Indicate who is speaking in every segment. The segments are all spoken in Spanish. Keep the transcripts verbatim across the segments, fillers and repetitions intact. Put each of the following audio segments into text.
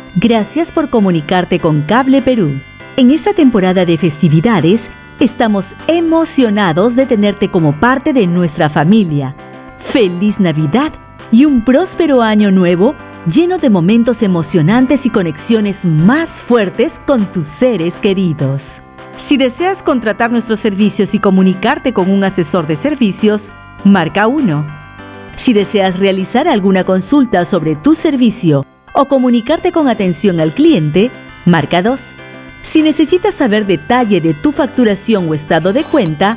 Speaker 1: Gracias por comunicarte con Cable Perú. En esta temporada de festividades, estamos emocionados de tenerte como parte de nuestra familia. ¡Feliz Navidad y un próspero año nuevo lleno de momentos emocionantes y conexiones más fuertes con tus seres queridos! Si deseas contratar nuestros servicios y comunicarte con un asesor de servicios, marca uno. Si deseas realizar alguna consulta sobre tu servicio o comunicarte con atención al cliente, marca dos. Si necesitas saber detalle de tu facturación o estado de cuenta,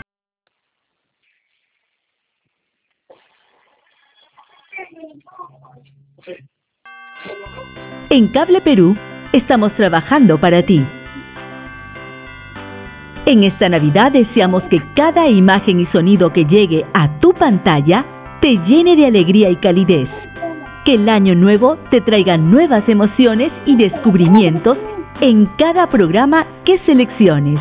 Speaker 1: en Cable Perú estamos trabajando para ti. En esta Navidad deseamos que cada imagen y sonido que llegue a tu pantalla te llene de alegría y calidez. Que el año nuevo te traiga nuevas emociones y descubrimientos en cada programa que selecciones.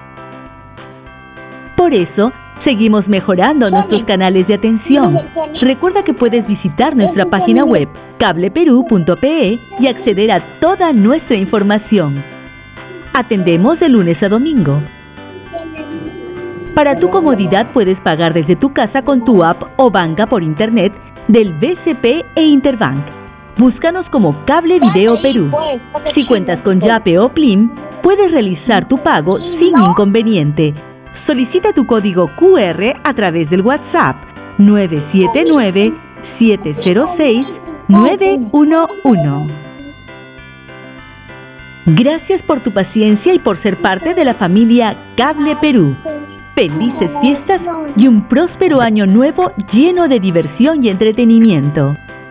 Speaker 1: Por eso, seguimos mejorando nuestros canales de atención. Recuerda que puedes visitar nuestra página web cable perú punto pe y acceder a toda nuestra información. Atendemos de lunes a domingo. Para tu comodidad puedes pagar desde tu casa con tu app o banca por internet del B C P e Interbank. Búscanos como Cable Video Perú. Si cuentas con Yape o Plim, puedes realizar tu pago sin inconveniente. Solicita tu código Q R a través del WhatsApp nueve siete nueve, siete cero seis, nueve uno uno. Gracias por tu paciencia y por ser parte de la familia Cable Perú. Felices fiestas y un próspero año nuevo lleno de diversión y entretenimiento.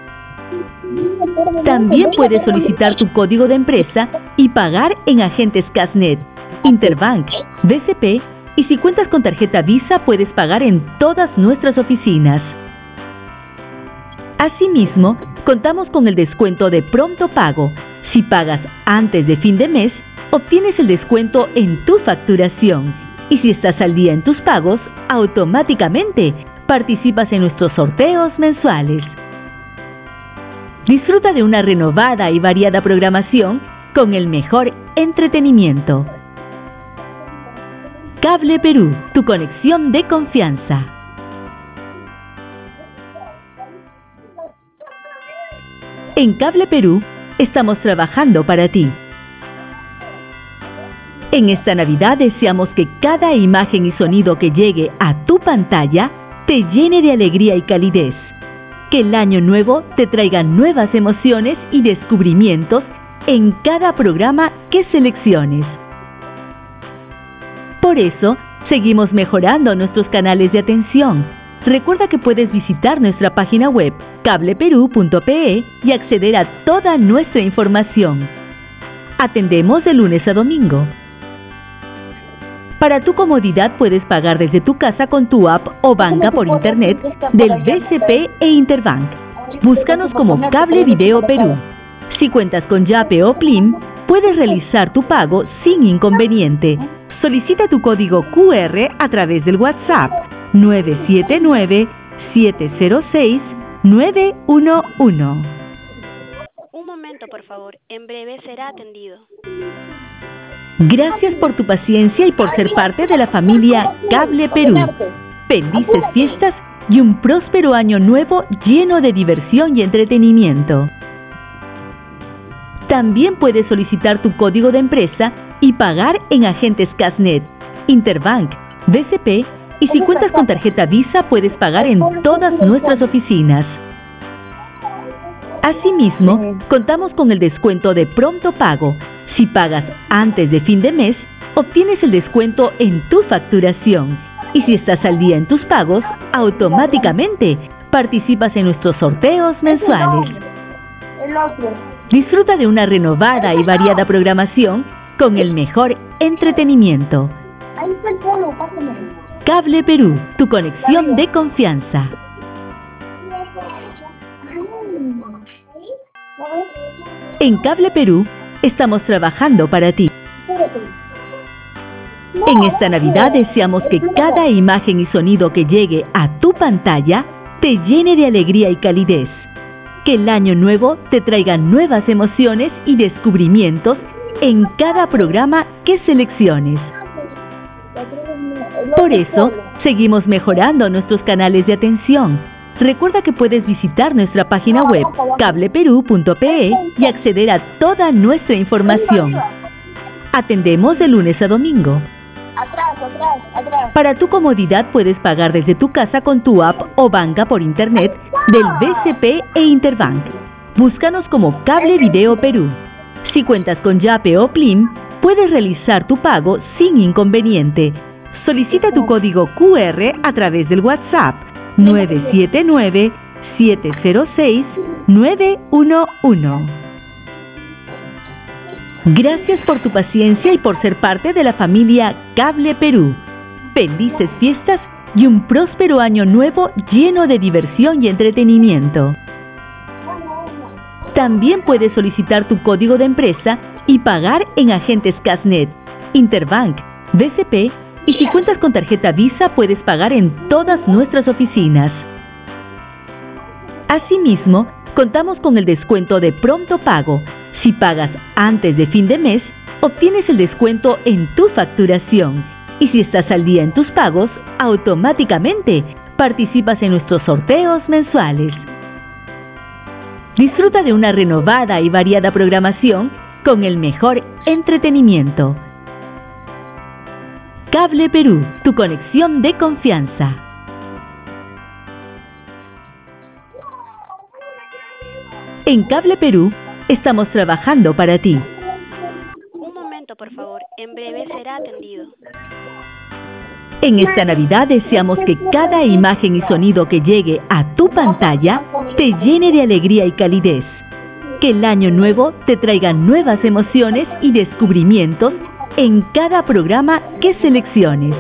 Speaker 1: También puedes solicitar tu código de empresa y pagar en agentes Casnet, Interbank, B C P y si cuentas con tarjeta Visa puedes pagar en todas nuestras oficinas. Asimismo, contamos con el descuento de pronto pago. Si pagas antes de fin de mes, obtienes el descuento en tu facturación. Y si estás al día en tus pagos, automáticamente participas en nuestros sorteos mensuales. Disfruta de una renovada y variada programación con el mejor entretenimiento. Cable Perú, tu conexión de confianza. En Cable Perú, estamos trabajando para ti. En esta Navidad deseamos que cada imagen y sonido que llegue a tu pantalla te llene de alegría y calidez. Que el año nuevo te traiga nuevas emociones y descubrimientos en cada programa que selecciones. Por eso, seguimos mejorando nuestros canales de atención. Recuerda que puedes visitar nuestra página web cable perú punto pe y acceder a toda nuestra información. Atendemos de lunes a domingo. Para tu comodidad puedes pagar desde tu casa con tu app o banca por internet del B C P e Interbank. Búscanos como Cable Video Perú. Si cuentas con Yape o Plim, puedes realizar tu pago sin inconveniente. Solicita tu código Q R a través del WhatsApp nueve siete nueve, siete cero seis, nueve uno uno.
Speaker 2: Un momento, por favor. En breve será atendido.
Speaker 1: Gracias por tu paciencia y por ser parte de la familia Cable Perú. Felices fiestas y un próspero año nuevo lleno de diversión y entretenimiento. También puedes solicitar tu código de empresa y pagar en agentes Casnet, Interbank, B C P y si cuentas con tarjeta Visa puedes pagar en todas nuestras oficinas. Asimismo, contamos con el descuento de pronto pago. Si pagas antes de fin de mes, obtienes el descuento en tu facturación. Y si estás al día en tus pagos, automáticamente participas en nuestros sorteos mensuales. Disfruta de una renovada y variada programación con el mejor entretenimiento. Cable Perú, tu conexión de confianza. En Cable Perú, estamos trabajando para ti. En esta Navidad deseamos que cada imagen y sonido que llegue a tu pantalla te llene de alegría y calidez. Que el año nuevo te traiga nuevas emociones y descubrimientos en cada programa que selecciones. Por eso, seguimos mejorando nuestros canales de atención. Recuerda que puedes visitar nuestra página web cable perú punto pe y acceder a toda nuestra información. Atendemos de lunes a domingo.
Speaker 3: Atrás, atrás, atrás.
Speaker 1: Para tu comodidad puedes pagar desde tu casa con tu app o banca por internet del B C P e Interbank. Búscanos como Cable Video Perú. Si cuentas con Yape o Plim, puedes realizar tu pago sin inconveniente. Solicita tu código Q R a través del WhatsApp nueve siete nueve, siete cero seis, nueve uno uno. Gracias por tu paciencia y por ser parte de la familia Cable Perú. Felices fiestas y un próspero año nuevo lleno de diversión y entretenimiento. También puedes solicitar tu código de empresa y pagar en agentes Casnet, Interbank, B C P y si cuentas con tarjeta Visa puedes pagar en todas nuestras oficinas. Asimismo, contamos con el descuento de pronto pago. Si pagas antes de fin de mes, obtienes el descuento en tu facturación. Y si estás al día en tus pagos, automáticamente participas en nuestros sorteos mensuales. Disfruta de una renovada y variada programación con el mejor entretenimiento. Cable Perú, tu conexión de confianza. En Cable Perú, estamos trabajando para ti.
Speaker 2: Un momento, por favor. En breve será atendido.
Speaker 1: En esta Navidad deseamos que cada imagen y sonido que llegue a tu pantalla te llene de alegría y calidez. Que el año nuevo te traiga nuevas emociones y descubrimientos en cada programa que selecciones.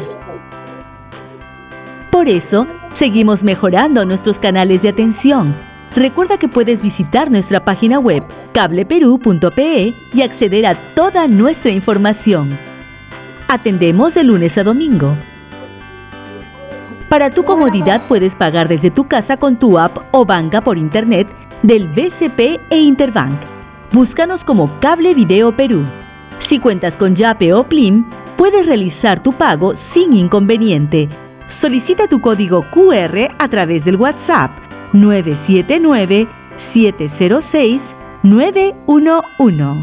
Speaker 1: Por eso, seguimos mejorando nuestros canales de atención. Recuerda que puedes visitar nuestra página web cable perú punto pe y acceder a toda nuestra información. Atendemos de lunes a domingo. Para tu comodidad puedes pagar desde tu casa con tu app o banca por internet del B C P e Interbank. Búscanos como Cable Video Perú. Si cuentas con Yape o Plim, puedes realizar tu pago sin inconveniente. Solicita tu código Q R a través del WhatsApp nueve siete nueve, siete cero seis, nueve uno uno.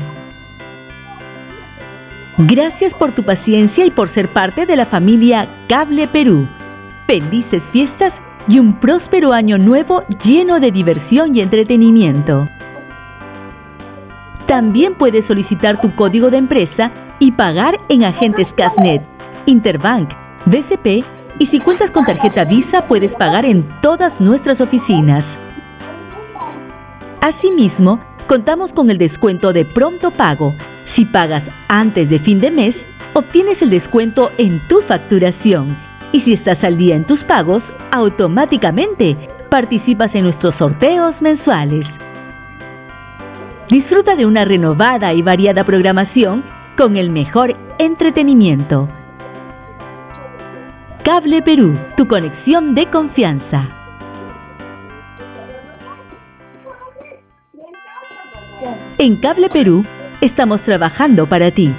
Speaker 1: Gracias por tu paciencia y por ser parte de la familia Cable Perú. Felices fiestas y un próspero año nuevo lleno de diversión y entretenimiento. También puedes solicitar tu código de empresa y pagar en agentes Casnet, Interbank, B C P y si cuentas con tarjeta Visa puedes pagar en todas nuestras oficinas. Asimismo, contamos con el descuento de pronto pago. Si pagas antes de fin de mes, obtienes el descuento en tu facturación. Y si estás al día en tus pagos, automáticamente participas en nuestros sorteos mensuales. Disfruta de una renovada y variada programación con el mejor entretenimiento. Cable Perú, tu conexión de confianza. En Cable Perú, estamos trabajando para ti.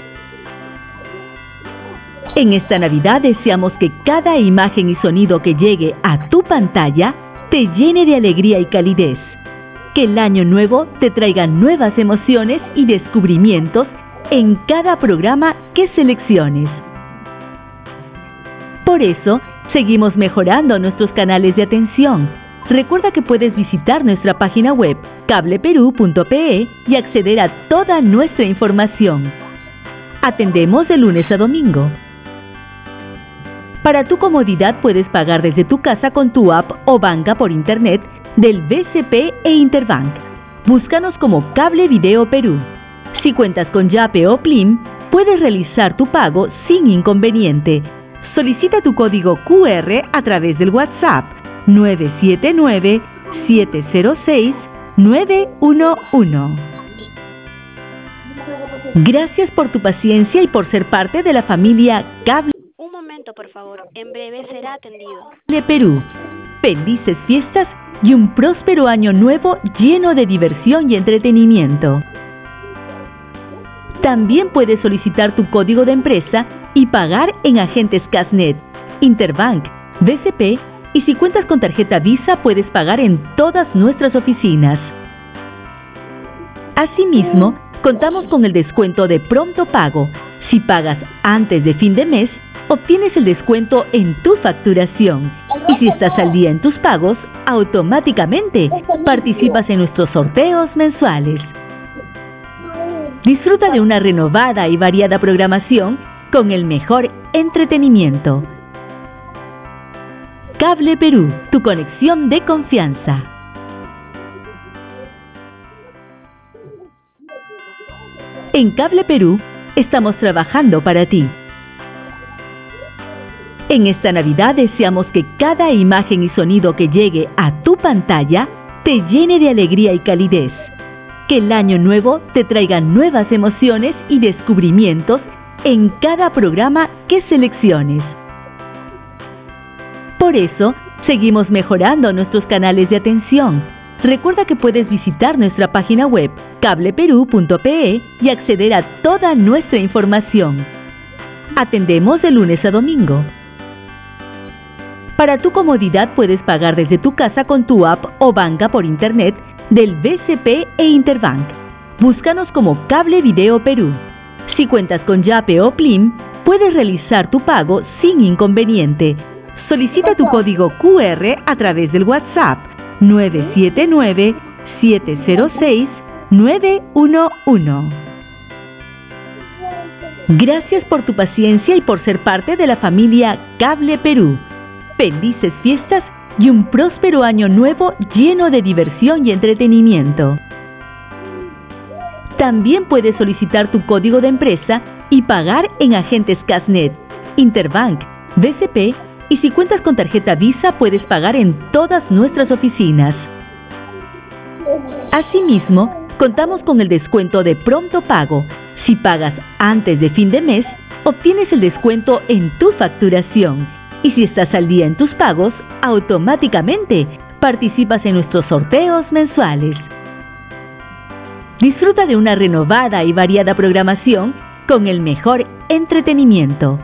Speaker 1: En esta Navidad deseamos que cada imagen y sonido que llegue a tu pantalla te llene de alegría y calidez. Que el año nuevo te traiga nuevas emociones y descubrimientos en cada programa que selecciones. Por eso, seguimos mejorando nuestros canales de atención. Recuerda que puedes visitar nuestra página web cable perú punto pe y acceder a toda nuestra información. Atendemos de lunes a domingo. Para tu comodidad puedes pagar desde tu casa con tu app o banca por internet del B C P e Interbank. Búscanos como Cable Video Perú. Si cuentas con Yape o Plim, puedes realizar tu pago sin inconveniente. Solicita tu código Q R a través del WhatsApp nueve siete nueve, siete cero seis, nueve uno uno. Gracias por tu paciencia y por ser parte de la familia Cable
Speaker 2: Un momento, por favor. En breve será atendido.
Speaker 1: Perú. Felices fiestas y un próspero año nuevo lleno de diversión y entretenimiento. También puedes solicitar tu código de empresa y pagar en agentes Casnet, Interbank, B C P, y si cuentas con tarjeta Visa puedes pagar en todas nuestras oficinas. Asimismo, contamos con el descuento de pronto pago. Si pagas antes de fin de mes, obtienes el descuento en tu facturación. Y si estás al día en tus pagos, automáticamente participas en nuestros sorteos mensuales. Disfruta de una renovada y variada programación con el mejor entretenimiento. Cable Perú, tu conexión de confianza. En Cable Perú, estamos trabajando para ti. En esta Navidad deseamos que cada imagen y sonido que llegue a tu pantalla te llene de alegría y calidez. Que el año nuevo te traiga nuevas emociones y descubrimientos en cada programa que selecciones. Por eso, seguimos mejorando nuestros canales de atención. Recuerda que puedes visitar nuestra página web cable perú punto pe y acceder a toda nuestra información. Atendemos de lunes a domingo. Para tu comodidad puedes pagar desde tu casa con tu app o banca por internet del B C P e Interbank. Búscanos como Cable Video Perú. Si cuentas con Yape o Plim, puedes realizar tu pago sin inconveniente. Solicita tu código Q R a través del WhatsApp nueve siete nueve, siete cero seis, nueve uno uno. Gracias por tu paciencia y por ser parte de la familia Cable Perú. Felices fiestas y un próspero año nuevo lleno de diversión y entretenimiento. También puedes solicitar tu código de empresa y pagar en agentes Casnet, Interbank, B C P, y si cuentas con tarjeta Visa puedes pagar en todas nuestras oficinas. Asimismo, contamos con el descuento de pronto pago. Si pagas antes de fin de mes, obtienes el descuento en tu facturación. Y si estás al día en tus pagos, automáticamente participas en nuestros sorteos mensuales. Disfruta de una renovada y variada programación con el mejor entretenimiento.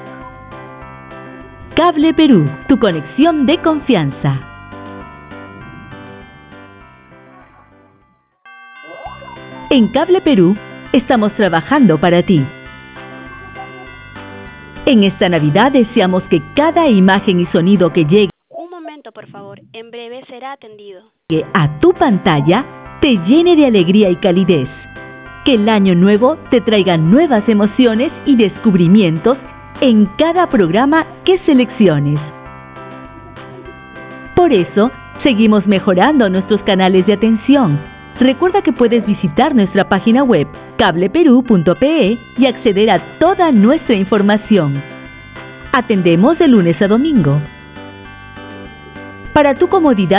Speaker 1: Cable Perú, tu conexión de confianza. En Cable Perú, estamos trabajando para ti. En esta Navidad deseamos que cada imagen y sonido que llegue
Speaker 2: Un momento, por favor. En breve será atendido.
Speaker 1: a tu pantalla te llene de alegría y calidez. Que el año nuevo te traiga nuevas emociones y descubrimientos en cada programa que selecciones. Por eso, seguimos mejorando nuestros canales de atención. Recuerda que puedes visitar nuestra página web cable perú punto pe y acceder a toda nuestra información. Atendemos de lunes a domingo. Para tu comodidad